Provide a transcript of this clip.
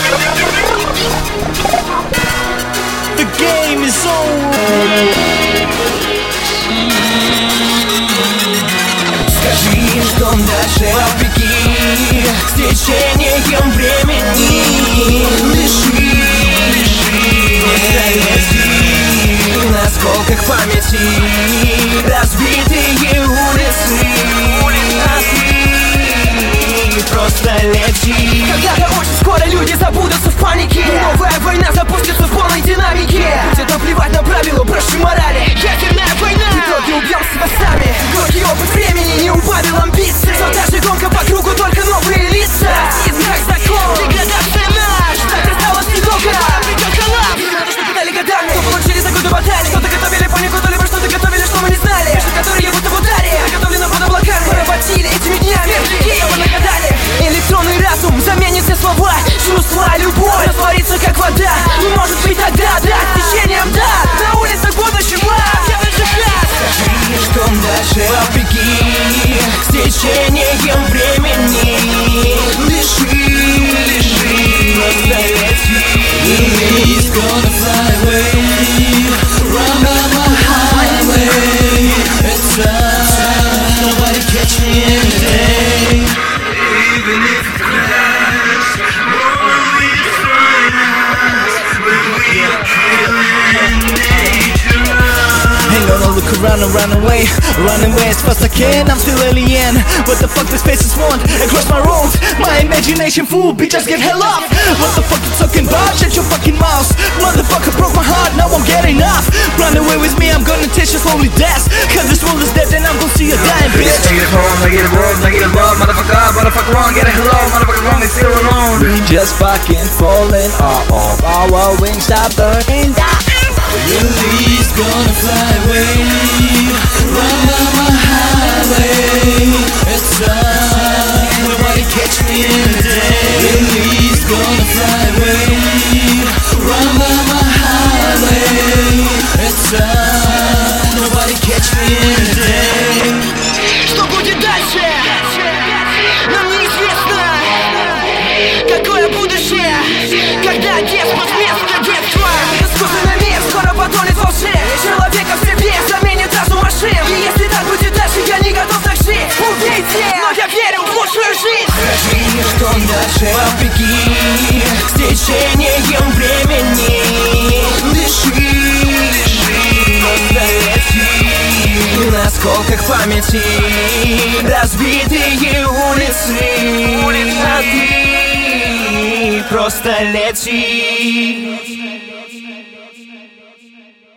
The game is over. Скажи, что дальше, вопреки с течением времени. Дыши, на осколках памяти разбитые улицы, а ты просто лети. Когда-то очень скоро люди забудутся в панике. Новая война запустится в полной динамике. Где-то плевать на правила прошлой морали. Ядерная война. В итоге убьем себя сами. Горький опыт времени не убавил амбиций. Все та же гонка по кругу, только новые лица. Расизм как закон, деградация наш. Так осталось недолго, придет коллапс. То, что пытали годами, то получили за годы баталий. Что-то готовили панику, то либо что-то готовили, что мы не знали. Пишут, которые будто в ударе, приготовлено под облаками. Поработили этими днями, людей его нагадали. Электронный разум заменит все слова. Чувства, любовь растворится как вода. Не может быть тогда, да, с течением, да. На улицах будущего делай же шаг. Скажи, что дальше, вопреки с течением времени. Дыши, просто лети. He's gonna fly away, run down my highway. It's time, nobody catch me in the day. Even if it crashes, won't we destroy us when we are killing nature? Ain't gonna look around and run away as fast as I can. I'm still alien. What the fuck these faces want? Across my road, my imagination fool, bitch, just get hell off. What the fuck you talking about? Shut your fucking mouth. Motherfucker broke my heart, now I'm getting off. Run away with me, I'm gonna taste your slowly death. Cause this world is dead and I'm gonna see you dying, bitch. Negative home, negative world, negative love. Motherfucker wrong, get a hello. Motherfucker wrong, it's still alone. We just fucking falling off. Our wings stop burning down. Release gonna fly away, run down my highway. It's time, nobody catch me in the day. Release gonna fly away, run down my highway. It's time, nobody catch me in the day. Что будет дальше? Нам неизвестно. Какое будущее, когда деспот вместо детства. Искусственный мир скоро потонет во лжи. Человека в себе заменит разум машин. И если так будет дальше, я не готов так жить. Убейте, но я верю в лучшую жизнь. Скажи, что дальше, вопреки с течением времени. Дыши, просто лети. На осколках памяти разбитые улицы, а ты просто лети.